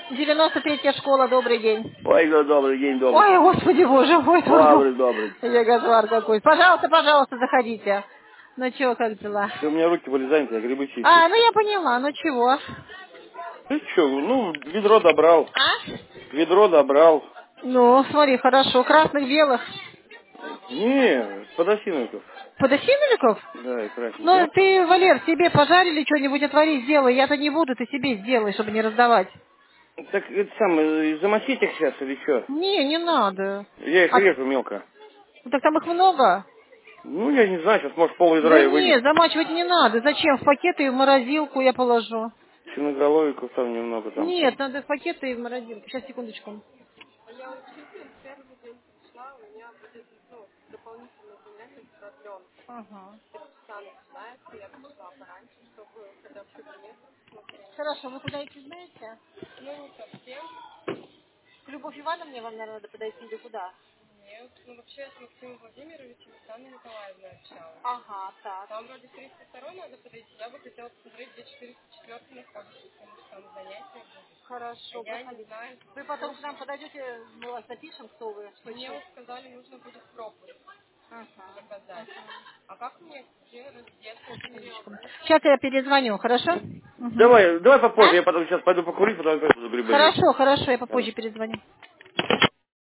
93-я школа, добрый день. Ой, ну, добрый день, добрый. Ой, господи, боже мой. Добрый. Я кошмар какой. Пожалуйста, заходите. Ну чё, как дела? Все, у меня руки были заняты, я грибы чистил. А, ну я поняла, ну чего? Ну что, ведро добрал. А? Ведро добрал. Ну, смотри, хорошо. Красных, белых. Не, подосиновиков. Подосиновиков? Да, и Ну, красненьких. ты, Валер, себе пожарили что-нибудь, отвори, сделай. Я-то не буду, ты себе сделай, чтобы не раздавать. Так это самое, замочить их сейчас или что? Не надо. Я их А, режу мелко. так там их много? Ну, я не знаю, сейчас может пол ведра Да и вынес. не, замачивать не надо. Зачем? В пакеты и в морозилку я положу. Черноголовиков там немного там. Нет, надо в пакеты и в морозилку. Сейчас, секундочку. Ага. Хорошо, вы куда идти знаете? К Любовь Ивановне вам, наверное, надо подойти или куда? Ага, так. Хорошо, проходите. Вы потом к нам подойдете, мы вас запишем, кто вы. Ага. Сейчас я перезвоню, хорошо? Угу. Давай попозже, А? я потом сейчас пойду покурить, потом опять буду грибы резать. Хорошо, я попозже Хорошо. перезвоню.